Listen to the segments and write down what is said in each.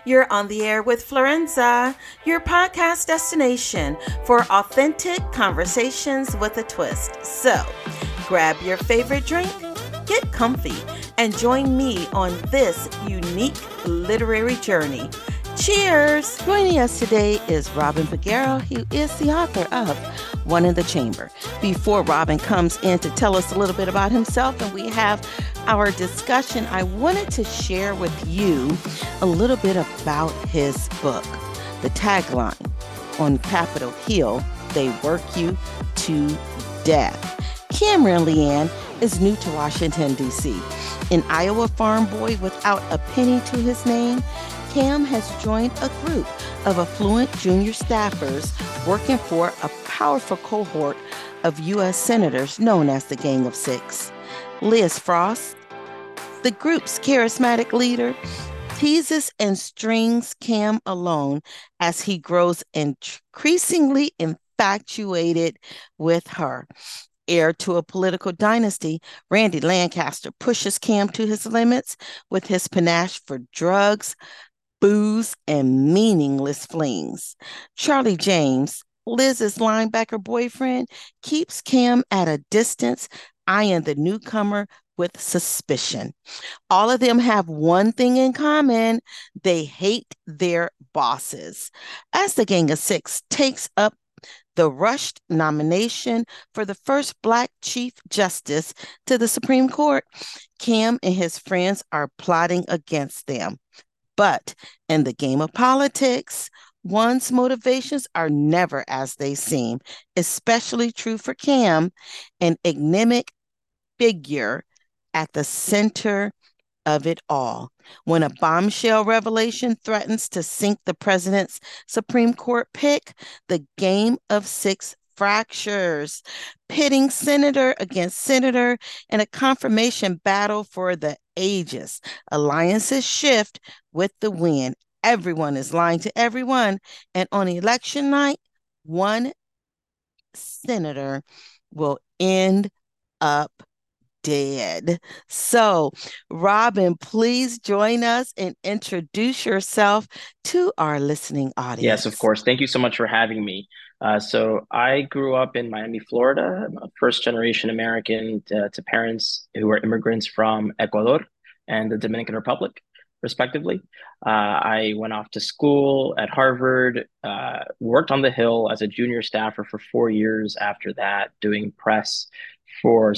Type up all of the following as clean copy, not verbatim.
You're on the air with Florenza, your podcast destination for authentic conversations with a twist. So, grab your favorite drink, get comfy, and join me on this unique literary journey. Cheers! Joining us today is Robin Peguero, who is the author of One in the Chamber. Before Robin comes in to tell us a little bit about himself and we have our discussion, I wanted to share with you a little bit about his book. The tagline on Capitol Hill, "They work you to death." Cameron Leanne is new to Washington, D.C. An Iowa farm boy without a penny to his name, Cam has joined a group of affluent junior staffers working for a powerful cohort of U.S. senators known as the Gang of Six. Liz Frost, the group's charismatic leader, teases and strings Cam along as he grows increasingly infatuated with her. Heir to a political dynasty, Randy Lancaster pushes Cam to his limits with his panache for drugs, booze, and meaningless flings. Charlie James, Liz's linebacker boyfriend, keeps Cam at a distance, eyeing the newcomer with suspicion. All of them have one thing in common: they hate their bosses. As the Gang of Six takes up the rushed nomination for the first Black Chief Justice to the Supreme Court, Cam and his friends are plotting against them. But in the game of politics, one's motivations are never as they seem, especially true for Cam, an enigmatic figure at the center of it all. When a bombshell revelation threatens to sink the president's Supreme Court pick, the Game of Six fractures, pitting senator against senator in a confirmation battle for the ages. Alliances shift with the wind. Everyone is lying to everyone. And on election night, one senator will end up dead. So, Robin, please join us and introduce yourself to our listening audience. Yes, of course. Thank you so much for having me. So I grew up in Miami, Florida. I'm a first generation American to parents who are immigrants from Ecuador and the Dominican Republic, respectively. I went off to school at Harvard, worked on the Hill as a junior staffer for 4 years after that, doing press for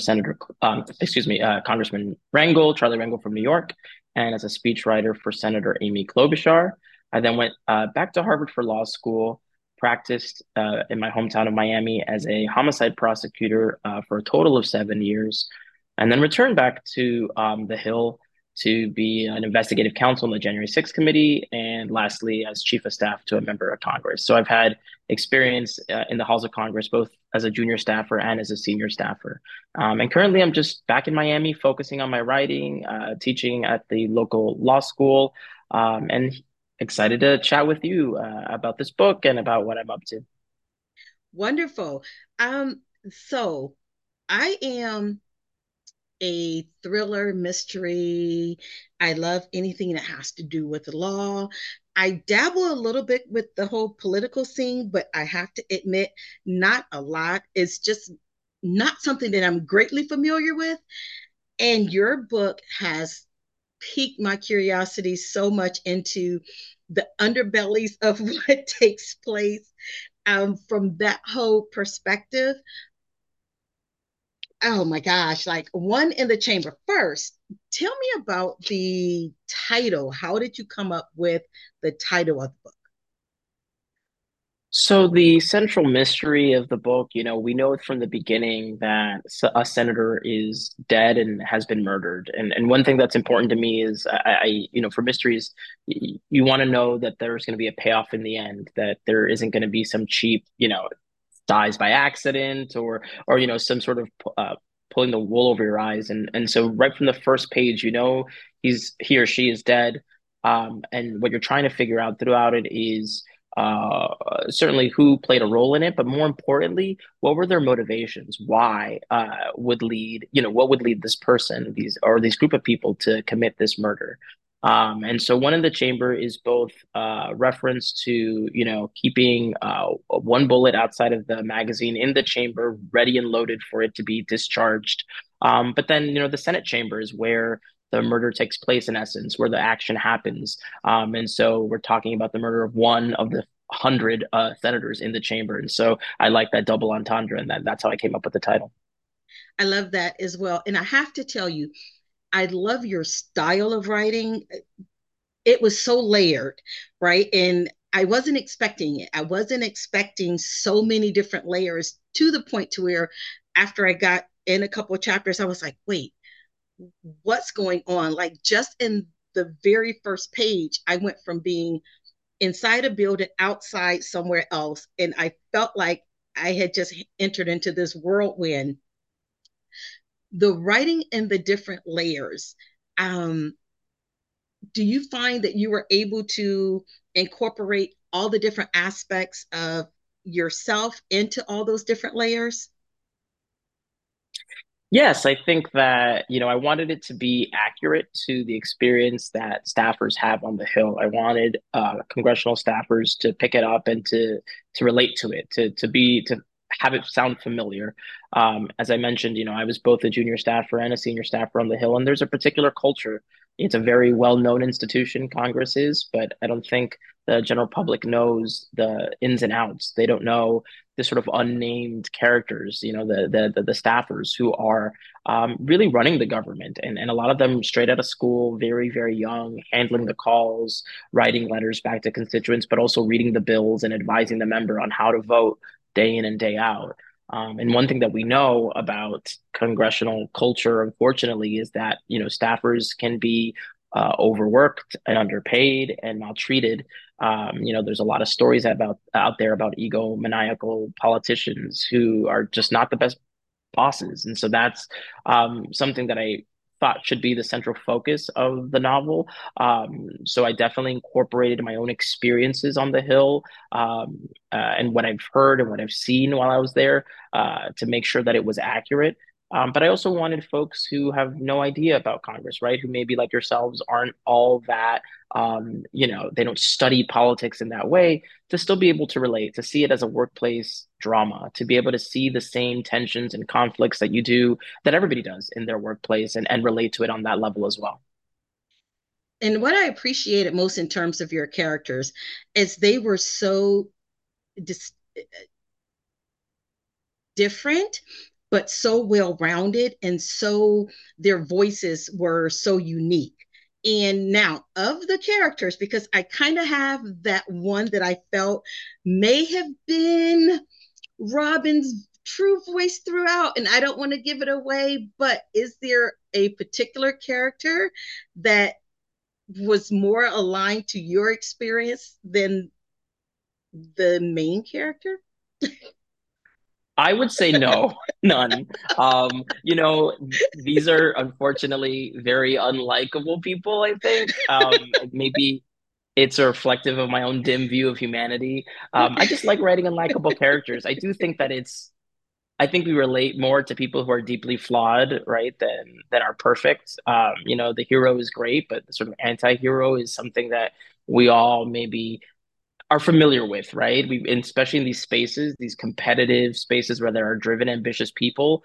Congressman Rangel, Charlie Rangel from New York, and as a speechwriter for Senator Amy Klobuchar. I then went back to Harvard for law school, practiced in my hometown of Miami as a homicide prosecutor for a total of 7 years, and then returned back to the Hill to be an investigative counsel in the January 6th committee, and lastly, as chief of staff to a member of Congress. So I've had experience in the halls of Congress, both as a junior staffer and as a senior staffer. And currently, I'm just back in Miami, focusing on my writing, teaching at the local law school, and excited to chat with you about this book and about what I'm up to. Wonderful. So I am a thriller mystery. I love anything that has to do with the law. I dabble a little bit with the whole political scene, but I have to admit, not a lot. It's just not something that I'm greatly familiar with. And your book has piqued my curiosity so much into the underbellies of what takes place from that whole perspective. Oh my gosh, like One in the Chamber. First, tell me about the title. How did you come up with the title of the book? So the central mystery of the book, we know it from the beginning that a senator is dead and has been murdered. And one thing that's important to me is for mysteries, you want to know that there's going to be a payoff in the end, that there isn't going to be some cheap, dies by accident or some sort of pulling the wool over your eyes. And so right from the first page, he or she is dead. And what you're trying to figure out throughout it is certainly who played a role in it, but more importantly, what were their motivations? Why what would lead this person, these group of people to commit this murder? And so one in the chamber is both reference to, keeping one bullet outside of the magazine in the chamber, ready and loaded for it to be discharged. But then, the Senate chamber is where the murder takes place, in essence, where the action happens. And so we're talking about the murder of one of the 100 senators in the chamber. And so I like that double entendre, and that's how I came up with the title. I love that as well. And I have to tell you, I love your style of writing. It was so layered, right? And I wasn't expecting it. I wasn't expecting so many different layers to the point to where after I got in a couple of chapters, I was like, wait, what's going on? Like just in the very first page, I went from being inside a building outside somewhere else. And I felt like I had just entered into this whirlwind. The writing and the different layers. Um, do you find that you were able to incorporate all the different aspects of yourself into all those different layers? Yes, I think that, I wanted it to be accurate to the experience that staffers have on the Hill. I wanted congressional staffers to pick it up and to relate to it, to have it sound familiar. As I mentioned, I was both a junior staffer and a senior staffer on the Hill, and there's a particular culture. It's a very well-known institution, Congress is, but I don't think the general public knows the ins and outs. They don't know the sort of unnamed characters, the staffers who are really running the government, and a lot of them straight out of school, very very young, handling the calls, writing letters back to constituents, but also reading the bills and advising the member on how to vote day in and day out. And one thing that we know about congressional culture, unfortunately, is that staffers can be overworked and underpaid and maltreated. There's a lot of stories about out there about egomaniacal politicians who are just not the best bosses, and so that's something that I thought should be the central focus of the novel. So I definitely incorporated my own experiences on the Hill, and what I've heard and what I've seen while I was there, to make sure that it was accurate. But I also wanted folks who have no idea about Congress, right? Who maybe like yourselves aren't all that, they don't study politics in that way, to still be able to relate, to see it as a workplace drama, to be able to see the same tensions and conflicts that you do, that everybody does in their workplace, and relate to it on that level as well. And what I appreciated most in terms of your characters is they were so dis- different, but so well rounded, and so their voices were so unique. And now, of the characters, because I kind of have that one that I felt may have been Robin's true voice throughout, and I don't want to give it away, but is there a particular character that was more aligned to your experience than the main character? I would say no, none. These are unfortunately very unlikable people, I think. Maybe it's a reflective of my own dim view of humanity. I just like writing unlikable characters. I think we relate more to people who are deeply flawed, right, than are perfect. The hero is great, but the sort of anti-hero is something that we all maybe are familiar with, right? Especially in these spaces, these competitive spaces where there are driven, ambitious people.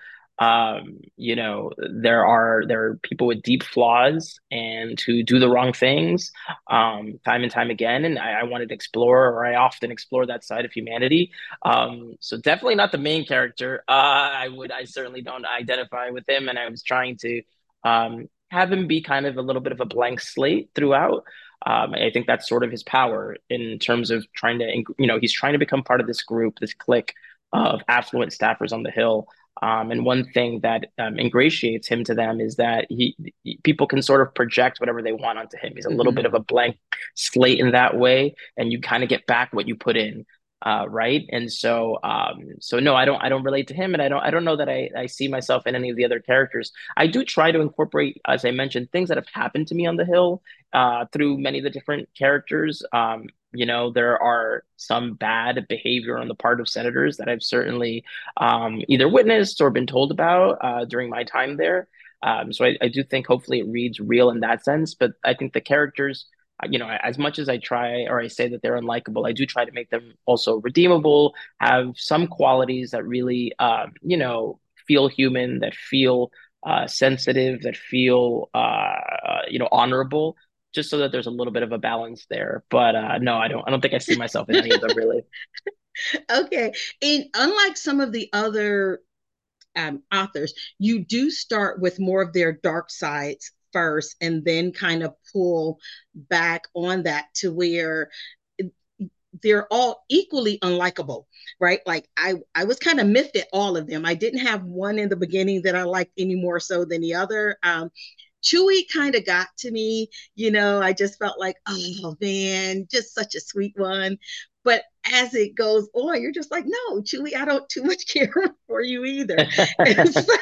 There are people with deep flaws and who do the wrong things, time and time again. And I wanted to explore, or I often explore that side of humanity. So definitely not the main character. I certainly don't identify with him, and I was trying to have him be kind of a little bit of a blank slate throughout. I think that's sort of his power in terms of trying to, he's trying to become part of this group, this clique of affluent staffers on the Hill. And one thing that ingratiates him to them is that people can sort of project whatever they want onto him. He's a little bit Mm-hmm. of a blank slate in that way, and you kind of get back what you put in. Right. And so no, I don't relate to him, and I don't know that I see myself in any of the other characters. I do try to incorporate, as I mentioned, things that have happened to me on the Hill, through many of the different characters. There are some bad behavior on the part of senators that I've certainly either witnessed or been told about during my time there. So I do think hopefully it reads real in that sense. But I think the characters, as much as I try or I say that they're unlikable, I do try to make them also redeemable, have some qualities that really, feel human, that feel sensitive, that feel, honorable, just so that there's a little bit of a balance there. But no, I don't think I see myself in any of them really. Okay. And unlike some of the other authors, you do start with more of their dark sides first and then kind of pull back on that to where they're all equally unlikable, right? Like I was kind of miffed at all of them. I didn't have one in the beginning that I liked any more so than the other. Chewie kind of got to me, I just felt like, oh man, just such a sweet one. But as it goes on, you're just like, no, Chewie, I don't too much care for you either. And so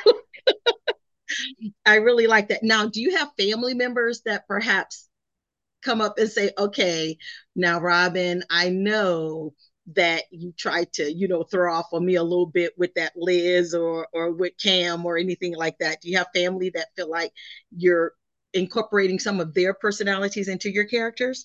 I really like that. Now, do you have family members that perhaps come up and say, okay, now, Robin, I know that you tried to, throw off on me a little bit with that Liz or with Cam or anything like that? Do you have family that feel like you're incorporating some of their personalities into your characters?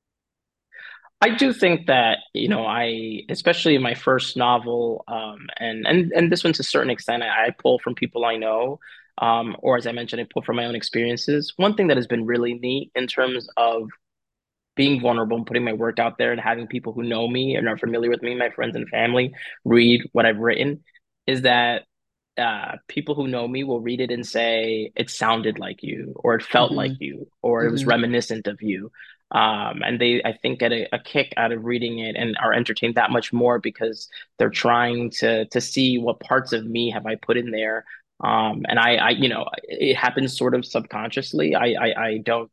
I do think that, especially in my first novel, and this one to a certain extent, I pull from people I know, or as I mentioned, I pull from my own experiences. One thing that has been really neat in terms of being vulnerable and putting my work out there and having people who know me and are familiar with me, my friends and family, read what I've written, is that people who know me will read it and say it sounded like you, or it felt like Mm-hmm. you, or it was Mm-hmm. reminiscent of you. And they, I think, get a kick out of reading it and are entertained that much more because they're trying to see what parts of me have I put in there. And it happens sort of subconsciously. I don't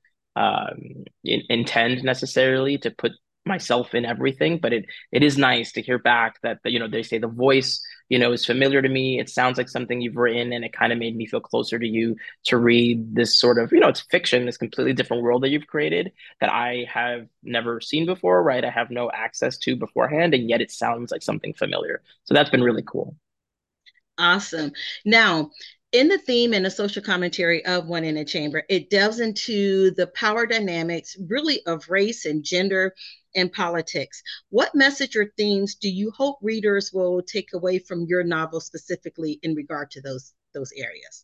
intend necessarily to put myself in everything, but it is nice to hear back that they say the voice is familiar to me. It sounds like something you've written, and it kind of made me feel closer to you to read this sort of it's fiction, this completely different world that you've created that I have never seen before, right? I have no access to beforehand, and yet it sounds like something familiar. So that's been really cool. Awesome. Now, in the theme and the social commentary of One in a Chamber, it delves into the power dynamics, really, of race and gender and politics. What message or themes do you hope readers will take away from your novel specifically in regard to those areas?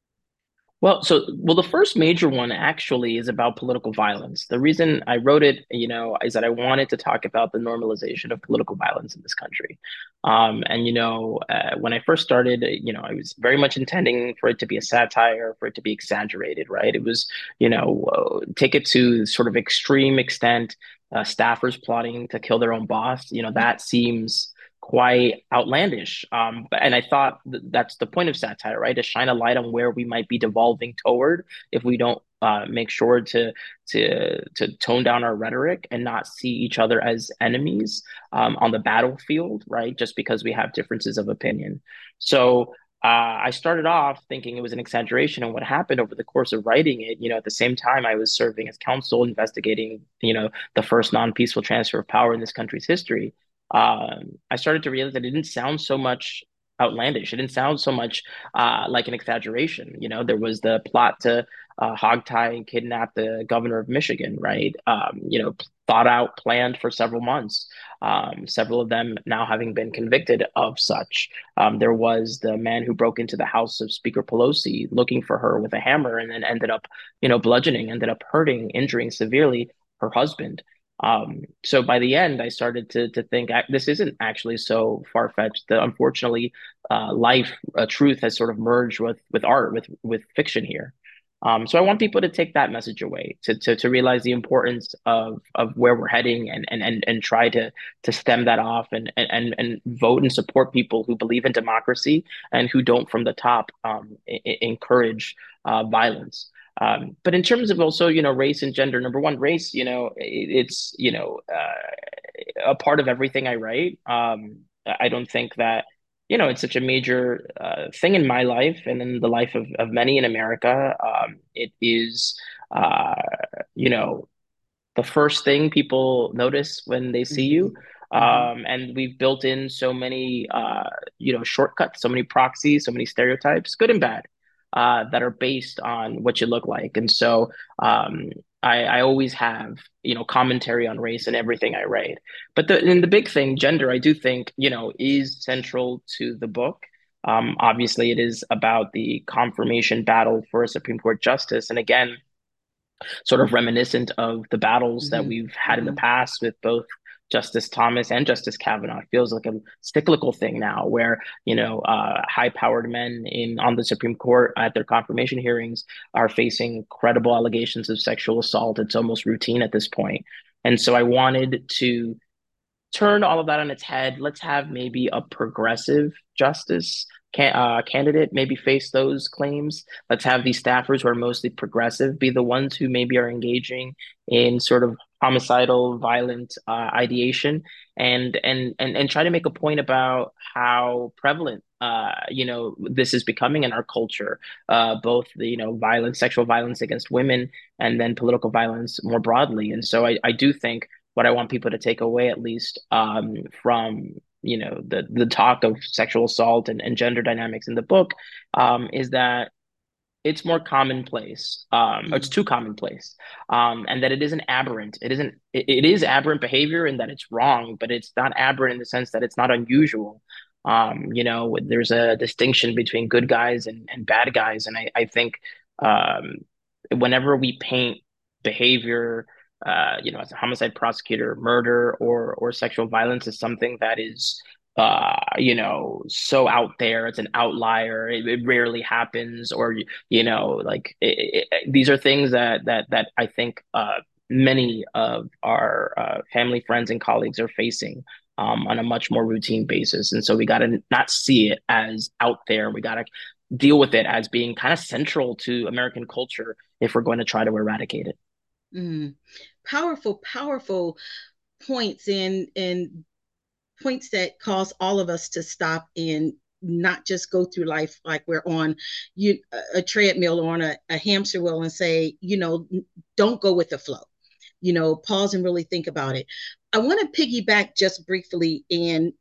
Well, the first major one actually is about political violence. The reason I wrote it, is that I wanted to talk about the normalization of political violence in this country. When I first started, I was very much intending for it to be a satire, for it to be exaggerated, right? It was, take it to sort of extreme extent, staffers plotting to kill their own boss. That seems quite outlandish. And I thought that's the point of satire, right? To shine a light on where we might be devolving toward if we don't make sure to tone down our rhetoric and not see each other as enemies on the battlefield, right? Just because we have differences of opinion. So I started off thinking it was an exaggeration, and what happened over the course of writing it, at the same time I was serving as counsel investigating, the first non-peaceful transfer of power in this country's history. I started to realize that it didn't sound so much outlandish. It didn't sound so much like an exaggeration. There was the plot to hogtie and kidnap the governor of Michigan, right? Thought out, planned for several months. Several of them now having been convicted of such. There was the man who broke into the house of Speaker Pelosi looking for her with a hammer and then ended up, bludgeoning, ended up hurting, injuring severely her husband. So by the end, I started to think this isn't actually so far-fetched. That unfortunately, life, truth has sort of merged with art, with fiction here. So I want people to take that message away, to realize the importance of where we're heading, and try to stem that off, and vote and support people who believe in democracy and who don't from the top encourage violence. But in terms of also, race and gender, number one, race, it's, a part of everything I write. I don't think that, it's such a major thing in my life and in the life of many in America. It is, uh, you know, the first thing people notice when they see Mm-hmm. you. Mm-hmm. And we've built in so many, shortcuts, so many proxies, so many stereotypes, good and bad. that are based on what you look like. And so I always have, commentary on race in everything I write. But the big thing, gender, I do think, is central to the book. Obviously, it is about the confirmation battle for a Supreme Court justice. And again, sort of reminiscent of the battles that Hmm. we've had in the Hmm. past with both Justice Thomas and Justice Kavanaugh. It feels like a cyclical thing now, where high-powered men in on the Supreme Court at their confirmation hearings are facing credible allegations of sexual assault. It's almost routine at this point, and so I wanted to turn all of that on its head. Let's have maybe a progressive justice candidate maybe face those claims. Let's have these staffers who are mostly progressive be the ones who maybe are engaging in sort of homicidal, violent ideation, and try to make a point about how prevalent this is becoming in our culture, both the violence, sexual violence against women, and then political violence more broadly. And so I do think what I want people to take away, at least from the talk of sexual assault and gender dynamics in the book, is that it's more commonplace. It's Hmm. too commonplace, and that it isn't aberrant. It isn't. It is aberrant behavior in that it's wrong, but it's not aberrant in the sense that it's not unusual. There's a distinction between good guys and bad guys, and I think um, whenever we paint behavior, as a homicide prosecutor, murder or sexual violence is something that is so out there, it's an outlier, it rarely happens, or like these are things that I think many of our family, friends, and colleagues are facing on a much more routine basis. And so we got to not see it as out there. We got to deal with it as being kind of central to American culture if we're going to try to eradicate it. Hmm. Powerful, powerful points and points that cause all of us to stop and not just go through life like we're on a treadmill or on a hamster wheel and say, don't go with the flow. Pause and really think about it. I want to piggyback just briefly and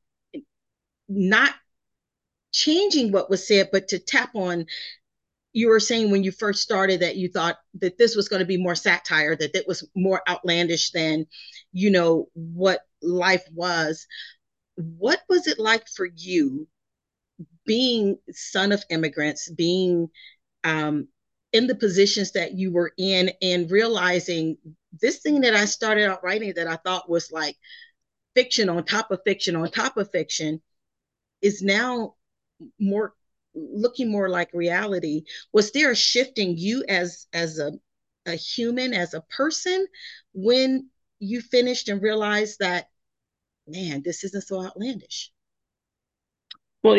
not changing what was said, but to tap on, you were saying when you first started that you thought that this was going to be more satire, that it was more outlandish than, what life was. What was it like for you being son of immigrants, being um, in the positions that you were in, and realizing this thing that I started out writing that I thought was like fiction on top of fiction on top of fiction is now more looking more like reality? Was there a shifting you as a human, as a person, when you finished and realized that, man, this isn't so outlandish? Well,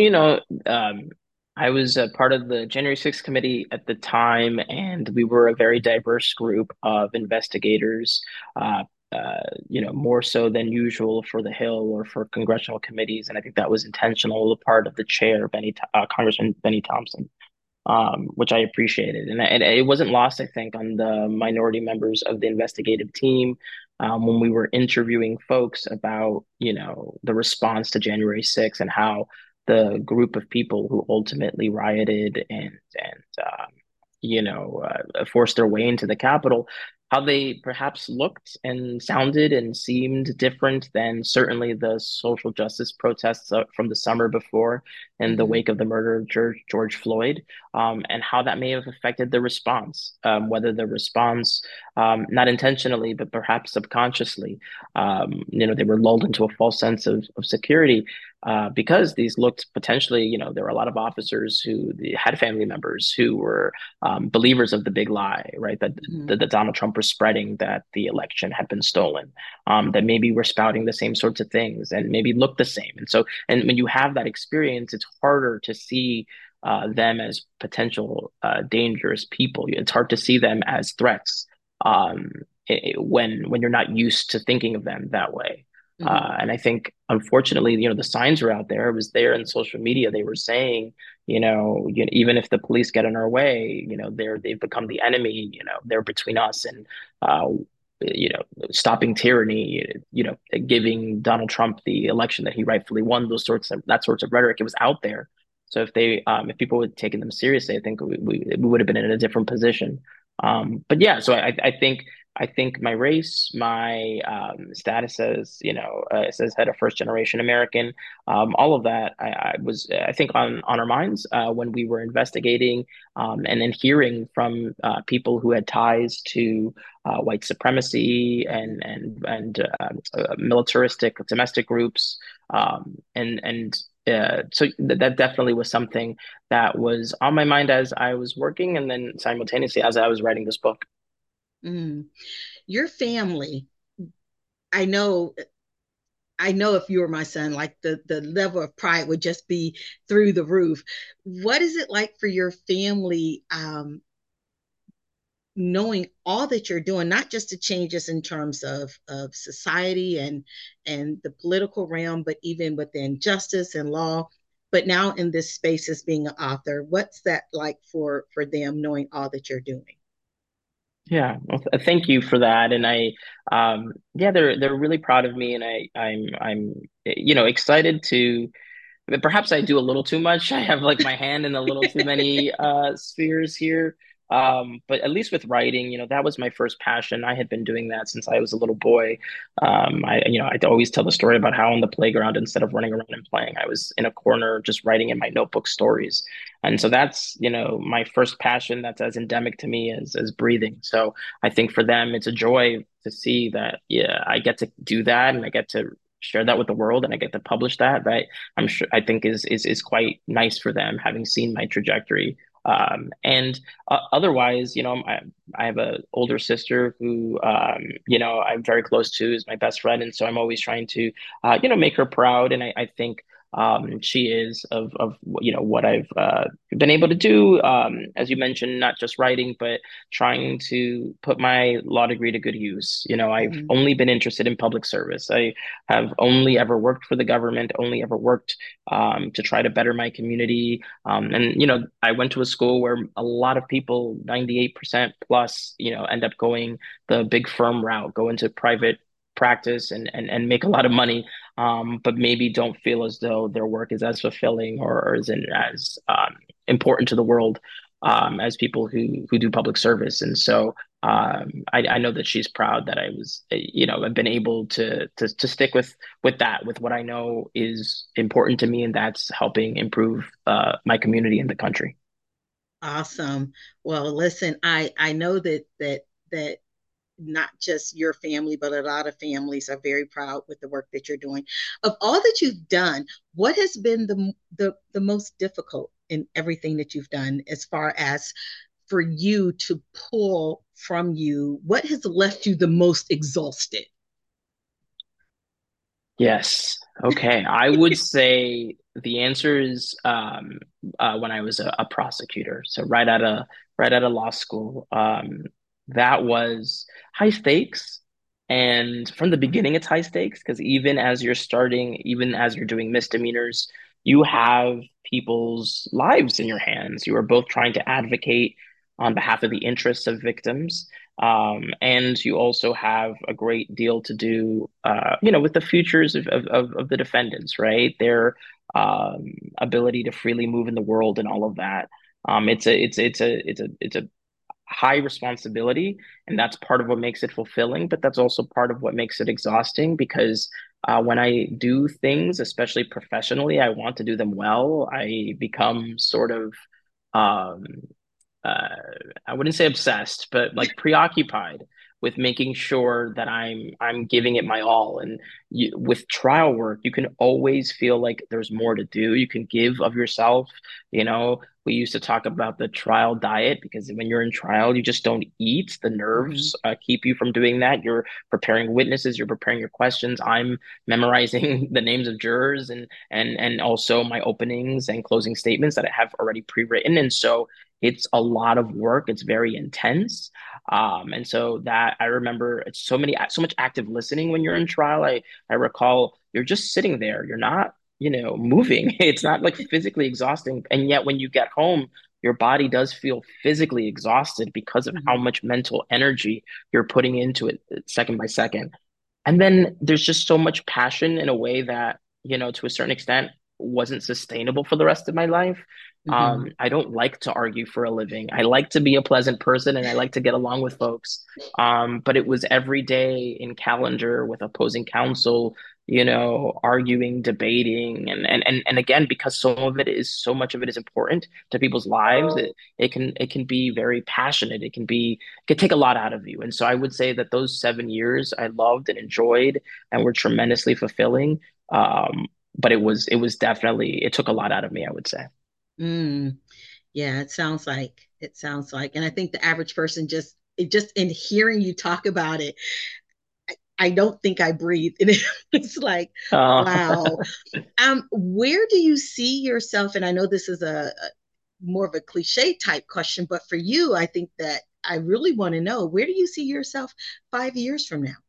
I was a part of the January 6th committee at the time, and we were a very diverse group of investigators, uh, more so than usual for the Hill or for congressional committees. And I think that was intentional, a part of the chair, Congressman Benny Thompson, which I appreciated. And it wasn't lost, I think, on the minority members of the investigative team when we were interviewing folks about, the response to January 6th and how the group of people who ultimately rioted and forced their way into the Capitol, how they perhaps looked and sounded and seemed different than certainly the social justice protests from the summer before in the Mm-hmm. wake of the murder of George Floyd, and how that may have affected the response, whether the response, not intentionally, but perhaps subconsciously, they were lulled into a false sense of security because these looked potentially, there were a lot of officers who had family members who were believers of the big lie, right? Mm-hmm. That Donald Trump was spreading, that the election had been stolen, that maybe we're spouting the same sorts of things and maybe look the same. And so, and when you have that experience, it's harder to see them as potential dangerous people. It's hard to see them as threats when you're not used to thinking of them that way. Mm-hmm. And I think, unfortunately, the signs are out there. It was there in social media. They were saying, even if the police get in our way, they've become the enemy. They're between us and, uh, stopping tyranny. Giving Donald Trump the election that he rightfully won. That sorts of rhetoric. It was out there. So if people would taken them seriously, I think we would have been in a different position. But yeah, so I think my race, my status as, it says head of first generation American, all of that, I was, I think, on our minds when we were investigating and then hearing from people who had ties to white supremacy and militaristic domestic groups, so that definitely was something that was on my mind as I was working, and then simultaneously as I was writing this book. Mm. Your family, I know I know if you were my son, like the level of pride would just be through the roof. What is it like for your family, knowing all that you're doing, not just the changes in terms of society and the political realm, but even within justice and law, but now in this space as being an author? What's that like for them knowing all that you're doing? Yeah, well, thank you for that. And yeah, they're really proud of me, and I'm excited to. But perhaps I do a little too much. I have like my hand in a little too many spheres here. But at least with writing, that was my first passion. I had been doing that since I was a little boy. I'd always tell the story about how on the playground, instead of running around and playing, I was in a corner just writing in my notebook stories. And so that's, my first passion that's as endemic to me as breathing. So I think for them, it's a joy to see that, yeah, I get to do that and I get to share that with the world and I get to publish that. That I'm sure I think is quite nice for them, having seen my trajectory. And otherwise, I have an older sister who, I'm very close to, is my best friend, and so I'm always trying to, make her proud. And I think she is of what I've been able to do. As you mentioned, not just writing, but trying to put my law degree to good use. I've Mhm. only been interested in public service. I have only ever worked for the government, only ever worked to try to better my community. And I went to a school where a lot of people, 98% plus, end up going the big firm route, go into private practice and make a lot of money, but maybe don't feel as though their work is as fulfilling or isn't as important to the world as people who do public service. And so I know that she's proud that I was, I've been able to stick with that, with what I know is important to me, and that's helping improve my community in the country. Awesome. Well, listen, I know that not just your family, but a lot of families are very proud with the work that you're doing. Of all that you've done, what has been the most difficult in everything that you've done, as far as for you to pull from you? What has left you the most exhausted? Yes. Okay. I would say the answer is when I was a prosecutor. So right out of law school, that was high stakes. And from the beginning, it's high stakes because even as you're starting, even as you're doing misdemeanors, you have people's lives in your hands. You are both trying to advocate on behalf of the interests of victims, and you also have a great deal to do, with the futures of the defendants, right? Their ability to freely move in the world and all of that. It's a high responsibility, and that's part of what makes it fulfilling, but that's also part of what makes it exhausting because when I do things, especially professionally, I want to do them well. I become sort of um, uh, I wouldn't say obsessed, but like preoccupied with making sure that I'm giving it my all. And with trial work, you can always feel like there's more to do. You can give of yourself. We used to talk about the trial diet because when you're in trial, you just don't eat. The Mhm. nerves keep you from doing that. You're preparing witnesses, you're preparing your questions. I'm memorizing the names of jurors and also my openings and closing statements that I have already pre-written. And so it's a lot of work. It's very intense. And so that I remember it's so much active listening when you're in trial. I recall you're just sitting there. You're not, moving. It's not like physically exhausting. And yet when you get home, your body does feel physically exhausted because of how Mhm. much mental energy you're putting into it second by second. And then there's just so much passion in a way that, to a certain extent, wasn't sustainable for the rest of my life. Hmm. I don't like to argue for a living. I like to be a pleasant person and I like to get along with folks. But it was every day in calendar with opposing counsel, arguing, debating, and again, because so much of it is important to people's lives, it can be very passionate. It can take a lot out of you. And so I would say that those 7 years I loved and enjoyed and were tremendously fulfilling. But it was definitely, it took a lot out of me, I would say. Mm. Yeah, it sounds like, and I think the average person just in hearing you talk about it, I don't think I breathe. And it's like, Uh, wow. Where do you see yourself? And I know this is a more of a cliche type question, but for you, I think that I really want to know, where do you see yourself 5 years from now?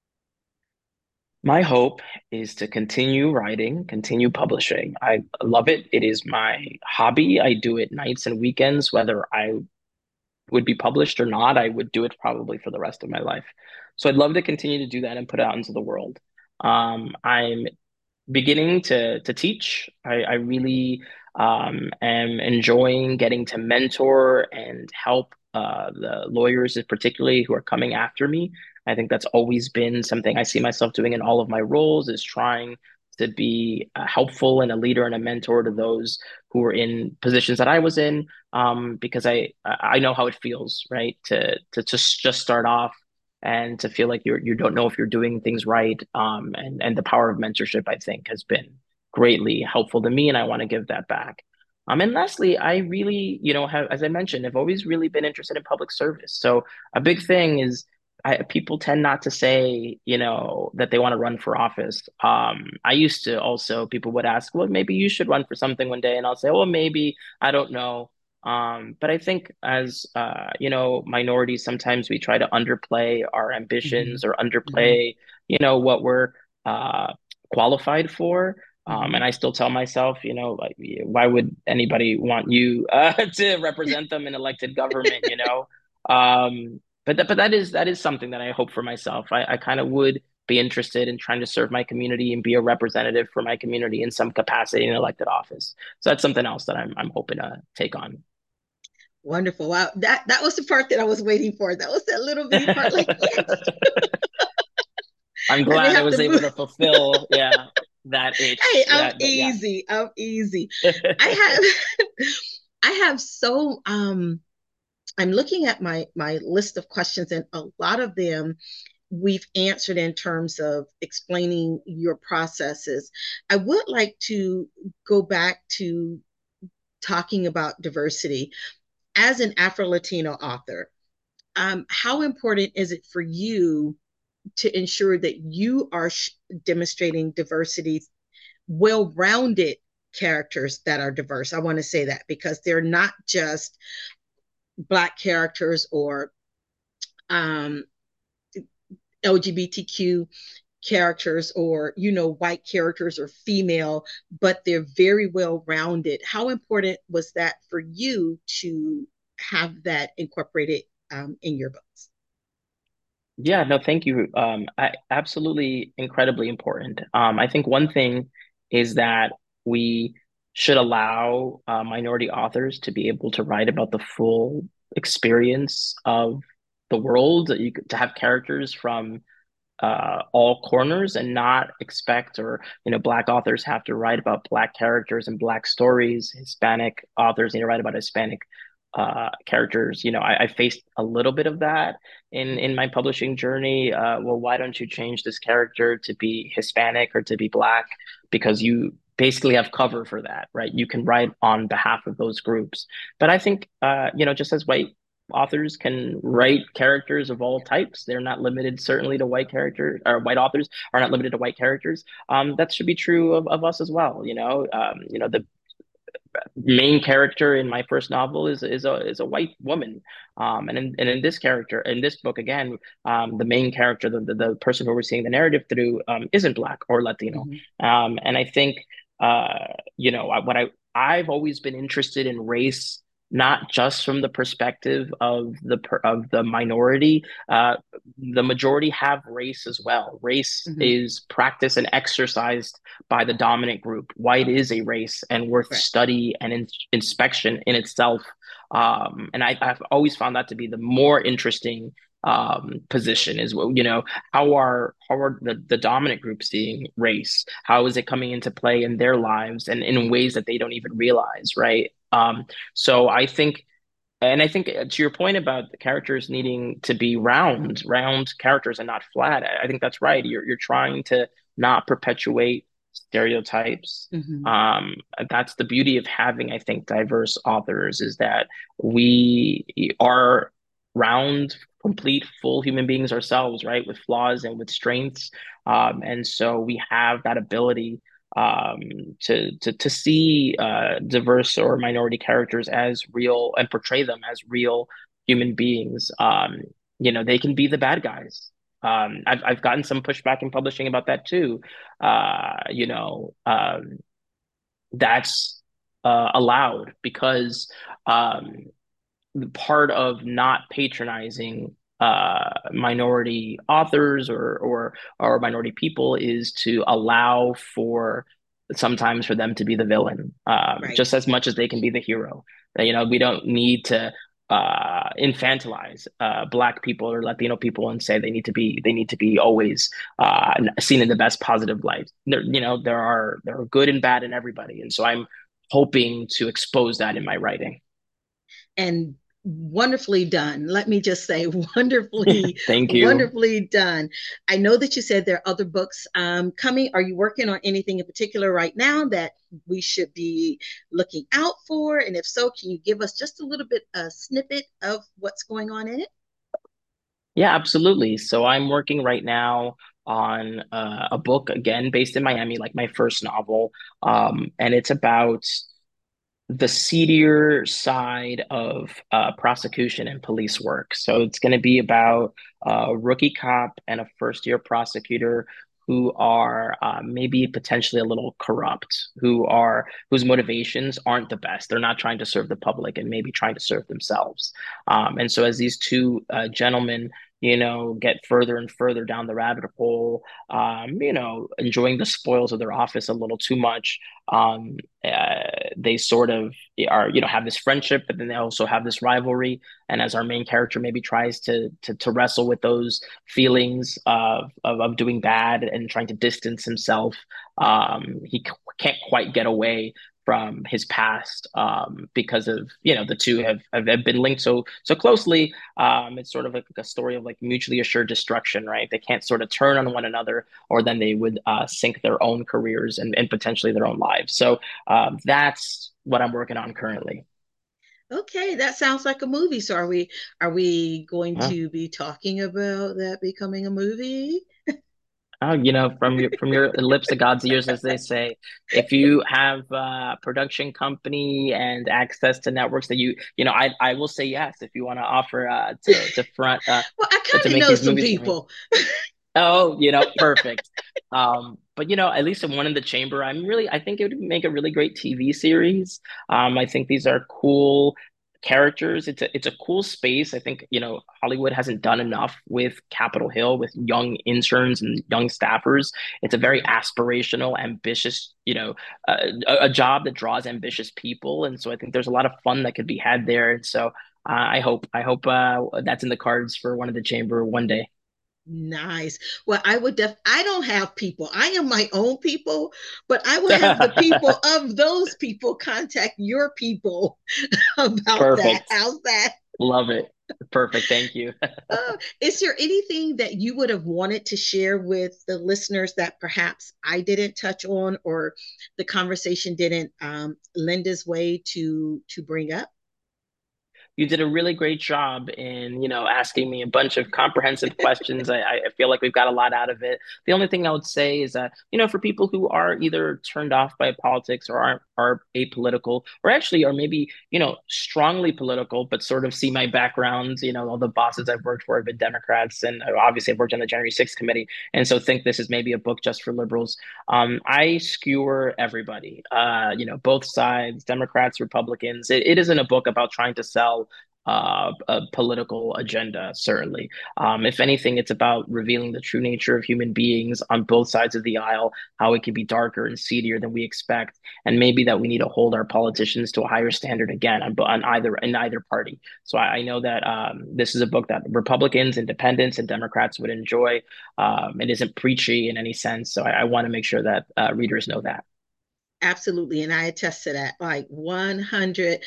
My hope is to continue writing, continue publishing. I love it. It is my hobby. I do it nights and weekends, whether I would be published or not. I would do it probably for the rest of my life. So I'd love to continue to do that and put it out into the world. I'm beginning to teach. I really am enjoying getting to mentor and help the lawyers, particularly who are coming after me. I think that's always been something I see myself doing in all of my roles, is trying to be helpful and a leader and a mentor to those who are in positions that I was in, because I know how it feels, right? To just start off and to feel like you don't know if you're doing things right. And the power of mentorship, I think, has been greatly helpful to me, and I want to give that back. And lastly, I really, have, as I mentioned, have always really been interested in public service. So a big thing is, people tend not to say, that they want to run for office. I used to also, people would ask, well, maybe you should run for something one day, and I'll say, well, maybe, I don't know. But I think as minorities, sometimes we try to underplay our Hmm. ambitions or Hmm. underplay, what we're uh, qualified for. And Hmm. I still tell myself, like, why would anybody want you to represent them in elected government, but that is something that I hope for myself. I kind of would be interested in trying to serve my community and be a representative for my community in some capacity in elected office. So that's something else that I'm hoping to take on. Wonderful. Wow. That was the part that I was waiting for. That was that little bitty part. Like, yes, I'm I didn't glad I have to was able move. to fulfill, yeah, that Hey, itch. I'm Yeah. easy. I'm easy. I have I have so I'm looking at my list of questions, and a lot of them we've answered in terms of explaining your processes. I would like to go back to talking about diversity as an Afro Latino author. How important is it for you to ensure that you are demonstrating diversity, well rounded characters that are diverse? I want to say that because they're not just Black characters or um, LGBTQ characters or white characters or female, but they're very well rounded. How important was that for you to have that incorporated in your books? Yeah, no, thank you. Absolutely incredibly important. I think one thing is that we should allow minority authors to be able to write about the full experience of the world. To have characters from all corners and not expect, or Black authors have to write about Black characters and Black stories. Hispanic authors need to write about Hispanic characters. I faced a little bit of that in my publishing journey. Well, why don't you change this character to be Hispanic or to be Black? Because you basically have cover for that, right? You can write on behalf of those groups. But I think, just as white authors can write characters of all types. They're not limited, certainly, to white characters, or white authors are not limited to white characters. That should be true of us as well. The main character in my first novel is a white woman. And in this character, in this book again, the main character, the person who we're seeing the narrative through, isn't Black or Latino. Mm-hmm. And I think, what I've always been interested in race not just from the perspective of the minority. The majority have race as well. Race Mm-hmm. is practiced and exercised by the dominant group. White is a race and worth Right. study and inspection in itself. And I've always found that to be the more interesting position is, how are the dominant groups seeing race? How is it coming into play in their lives and in ways that they don't even realize, right? So I think to your point about the characters needing to be round characters and not flat, I think that's right. You're trying to not perpetuate stereotypes. Mm-hmm. Um, that's the beauty of having, I think, diverse authors is that we are round, complete, full human beings ourselves, right, with flaws and with strengths. And so we have that ability um, to see diverse or minority characters as real and portray them as real human beings. They can be the bad guys. I've gotten some pushback in publishing about that too. That's allowed because part of not patronizing minority authors or minority people is to allow for sometimes for them to be the villain, Right. just as much as they can be the hero. We don't need to infantilize Black people or Latino people and say they need to be always seen in the best positive light. There are good and bad in everybody, and so I'm hoping to expose that in my writing. And wonderfully done. Let me just say, wonderfully, Thank you. wonderfully done. I know that you said there are other books coming. Are you working on anything in particular right now that we should be looking out for? And if so, can you give us just a little bit a snippet of what's going on in it? Yeah, absolutely. So I'm working right now on a book again based in Miami, like my first novel, and it's about the seedier side of prosecution and police work. So it's going to be about a rookie cop and a first year prosecutor who are maybe potentially a little corrupt, whose motivations aren't the best. They're not trying to serve the public and maybe trying to serve themselves. And so as these two gentlemen, get further and further down the rabbit hole, enjoying the spoils of their office a little too much. They sort of are, have this friendship, but then they also have this rivalry. And as our main character maybe tries to wrestle with those feelings of doing bad and trying to distance himself, he can't quite get away from his past because of the two have been linked so closely. It's sort of like a story of like mutually assured destruction, right? They can't sort of turn on one another, or then they would sink their own careers and potentially their own lives. So that's what I'm working on currently. Okay, that sounds like a movie. So are we going Yeah. to be talking about that becoming a movie? Oh, from your lips to God's ears, as they say. If you have a production company and access to networks that I will say yes if you want to offer to front Well, I to kind of make know these some movies for me. people. Oh, perfect. But at least in one in the chamber, I think it would make a really great TV series. I think these are cool characters. It's a cool space. I think, Hollywood hasn't done enough with Capitol Hill with young interns and young staffers. It's a very aspirational, ambitious, a job that draws ambitious people. And so I think there's a lot of fun that could be had there. And so I hope that's in the cards for one of the chamber one day. Nice. Well, I don't have people. I am my own people, but I will have the people of those people contact your people about that. Perfect. How's that? Love it. Perfect. Thank you. Is there anything that you would have wanted to share with the listeners that perhaps I didn't touch on or the conversation didn't lend its way to bring up? you did a really great job in, asking me a bunch of comprehensive questions. I feel like we've got a lot out of it. The only thing I would say is that, for people who are either turned off by politics or are apolitical, or actually are maybe, strongly political, but sort of see my background, all the bosses I've worked for have been Democrats, and obviously I've worked on the January 6th committee, and so think this is maybe a book just for liberals. I skewer everybody, both sides, Democrats, Republicans. It isn't a book about trying to sell a political agenda, certainly. If anything, it's about revealing the true nature of human beings on both sides of the aisle, how it can be darker and seedier than we expect, and maybe that we need to hold our politicians to a higher standard again on either party. So I know that this is a book that Republicans, Independents, and Democrats would enjoy. It isn't preachy in any sense, so I want to make sure that readers know that. Absolutely. And I attest to that like 100%.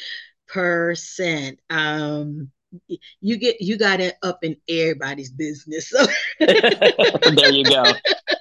You got it up in everybody's business. So there you go.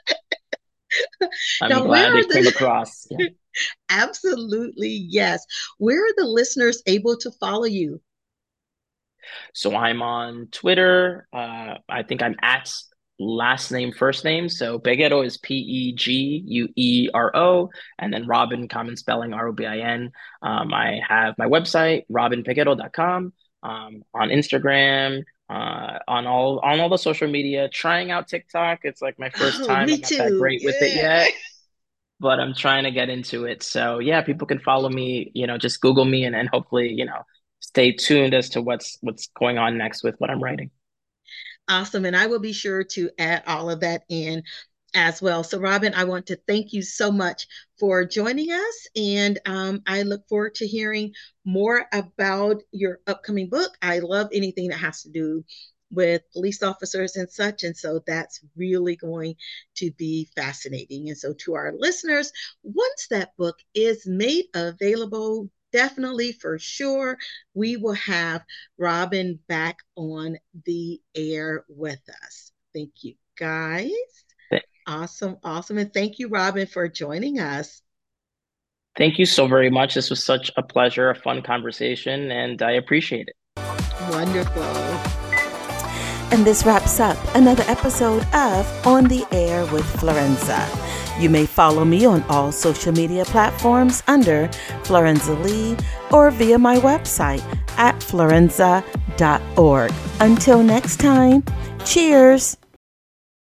I'm now, glad it came across. Yeah. Absolutely, yes. Where are the listeners able to follow you? So I'm on Twitter. I think I'm at last name, first name. So Peguero is Peguero, and then Robin, common spelling, Robin. I have my website, robinpeguero.com, on Instagram, on all the social media, trying out TikTok. It's like my first time. Me I'm not too. that great with it yet, but I'm trying to get into it. So yeah, people can follow me, just Google me and hopefully, stay tuned as to what's going on next with what I'm writing. Awesome. And I will be sure to add all of that in as well. So, Robin, I want to thank you so much for joining us. And I look forward to hearing more about your upcoming book. I love anything that has to do with police officers and such. And so that's really going to be fascinating. And so, to our listeners, once that book is made available, definitely for sure, we will have Robin back on the air with us. Thank you, guys. Awesome. And thank you, Robin, for joining us. Thank you so very much. This was such a pleasure, a fun conversation, and I appreciate it. Wonderful. And this wraps up another episode of On the Air with Florenza. You may follow me on all social media platforms under Florenza Lee or via my website at florenza.org. Until next time, cheers.